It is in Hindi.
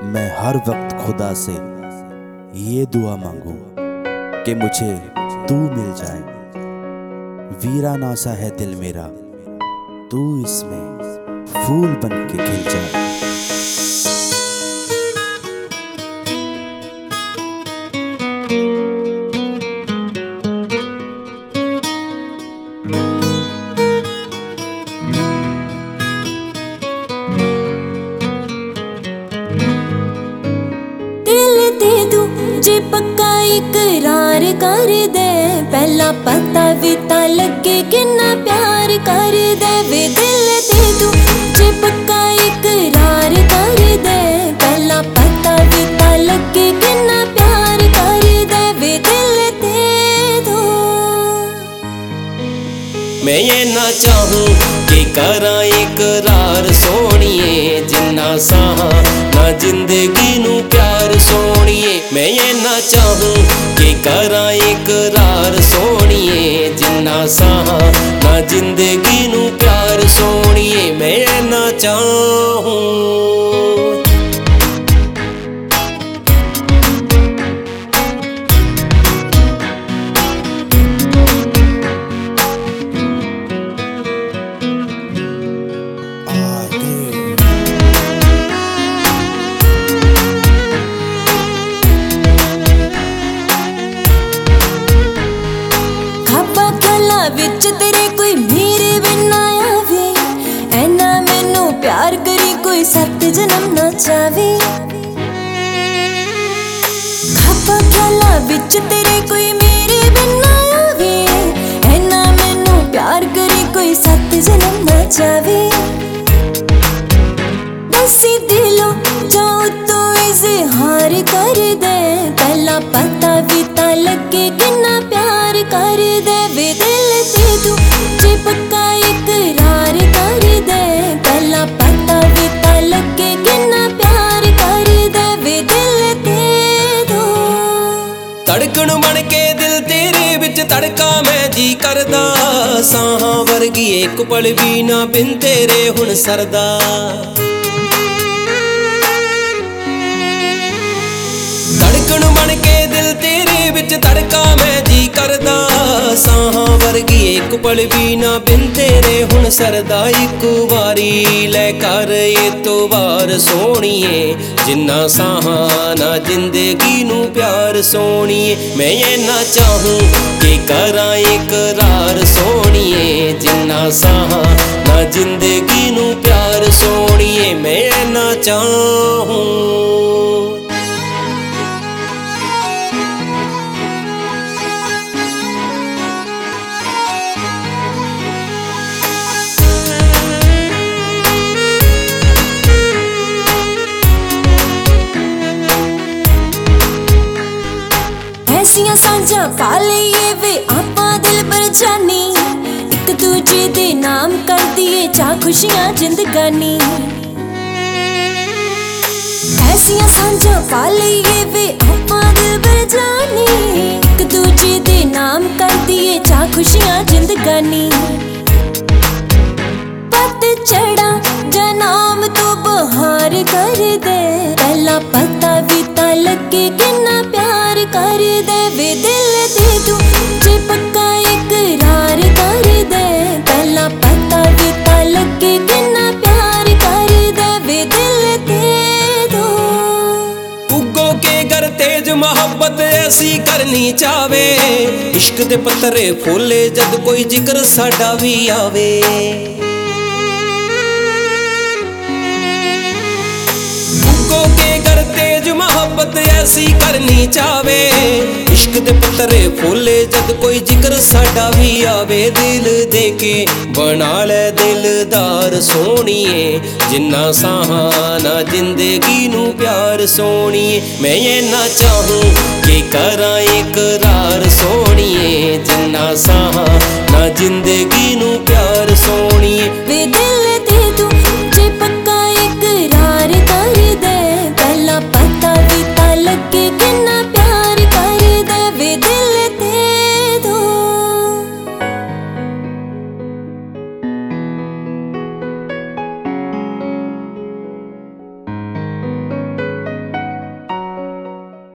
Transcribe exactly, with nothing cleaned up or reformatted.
मैं हर वक्त खुदा से ये दुआ मांगूं कि मुझे तू मिल जाए। वीराना सा है दिल मेरा, तू इसमें फूल बन के खिल जाए। जे पक्का इकरार कर दे, पहला पता भी ता लगे किन्ना प्यार कर दे। वे दिल दे दू जे पक्का इकरार कर दे, पहला पता भी ता लगे किन्ना प्यार कर दे। वे दिल दे दो। मैं ये ना चाहूं कि करा इकरार सोनिए, जिन्ना साहा ना जिंदगी नू प्यार सोनिए। मैं ये ना चाहूं कि करा इकरार सोनिए, जिन्ना साहा ना जिंदगी नू प्यार सोनिए। मैं ये ना चाहूं। विच तेरे कोई मेरे बिना आवे, ऐना मैनू प्यार करी कोई सत जन्म ना चावे। खापा ख्याला विच तेरे कोई मेरे बिना आवे, ऐना मैनू प्यार करी कोई सत जन्म ना चावे। दसी दिलों जाओ तो इजहार कर दे, पहला पता भी ता लगे किन्ना प्यार कर दे। वे दिल दे दू जे पक्का इकरार कर दे, पहला पता भी ता लगे किन्ना प्यार कर दे। वे दिल दे दो। धड़कन बन के दिल तेरे विच धड़का मैं जी करदा, साहां वर्गी एक पल भी ना बिन तेरे हुण सरदा। धड़कन बन के दिल तेरे विच धड़का मैं जी करदा, साहां वर्गी एक पल भी ना बिन तेरे हुण सरदा। इक वारी लै कर एतबार सोनिए, जिन्ना साहां ना जिंदगी नू प्यार सोनिए। मैं ये ना चाहूं कि करा इकरार सोनिए, जिन्ना साहां ना जिंदगी नू प्यार सोनिए। मैं ये ना चाहूं। ऐसियां सांझां पा लईए वे आपां दिल पर जानी, एक दूजे दे नाम कर दिए चा खुशियां जिंदगानी। ऐसियां सांझां पा लईए वे आपां दिल पर जानी, एक दूजे दे नाम कर दिए चा खुशियां जिंदगानी। पत चढ़ा जनाम तो बहार कर दे, पहला पता भी ता लगे किन्ना प्यार कर दे। वे दिल दे दू जे पक्का इकरार कर दे, पहला पता भी ता लगे किन्ना प्यार कर दे। वे दिल दे दो। उगो के घर तेज मोहब्बत ऐसी करनी चावे, इश्क दे पत्तरे फूले जद कोई जिक्र साडा भी आवे। उगो के घर तेज मोहब्बत ऐसी करनी चावे, इश्क दे पत्तरे फूले जद कोई जिक्र साडा भी आवे। दिल दे के बना ले दिलदार सोनिए, जिन्ना साहां ना जिंदगी नू प्यार सोनिए। मैं ये ना चाहूं कि करा इकरार सोनिए, जिन्ना साहां ना जिंदगी नू प्यार सोनिए।